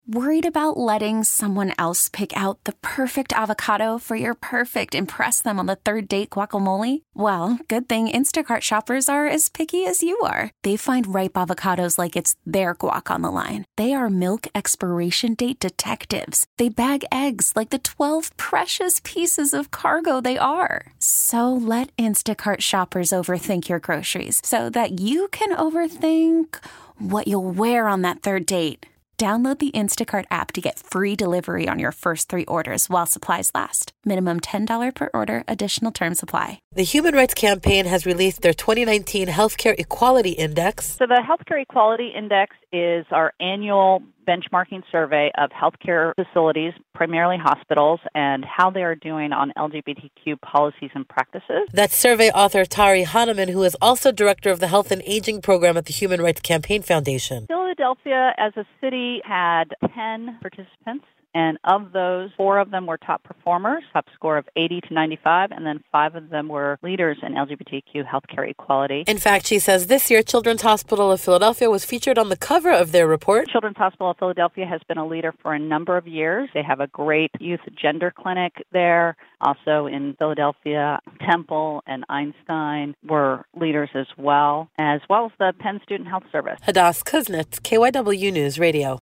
Worried about letting someone else pick out the perfect avocado for your perfect impress them on the third date guacamole? Well, good thing Instacart shoppers are as picky as you are. They find ripe avocados like it's their guac on the line. They are milk expiration date detectives. They bag eggs like the 12 precious pieces of cargo they are. So let Instacart shoppers overthink your groceries so that you can overthink what you'll wear on that third date. Download the Instacart app to get free delivery on your first 3 orders while supplies last. Minimum $10 per order. Additional terms apply. The Human Rights Campaign has released their 2019 Healthcare Equality Index. So the Healthcare Equality Index is our annual benchmarking survey of healthcare facilities, primarily hospitals, and how they are doing on LGBTQ policies and practices. That's survey author Tari Hahnemann, who is also director of the Health and Aging Program at the Human Rights Campaign Foundation. Philadelphia, as a city, had 10 participants. And of those, 4 of them were top performers, top score of 80 to 95, and then 5 of them were leaders in LGBTQ healthcare equality. In fact, she says this year, Children's Hospital of Philadelphia was featured on the cover of their report. Children's Hospital of Philadelphia has been a leader for a number of years. They have a great youth gender clinic there. Also in Philadelphia, Temple and Einstein were leaders as well as the Penn Student Health Service. Hadass Kuznets, KYW News Radio.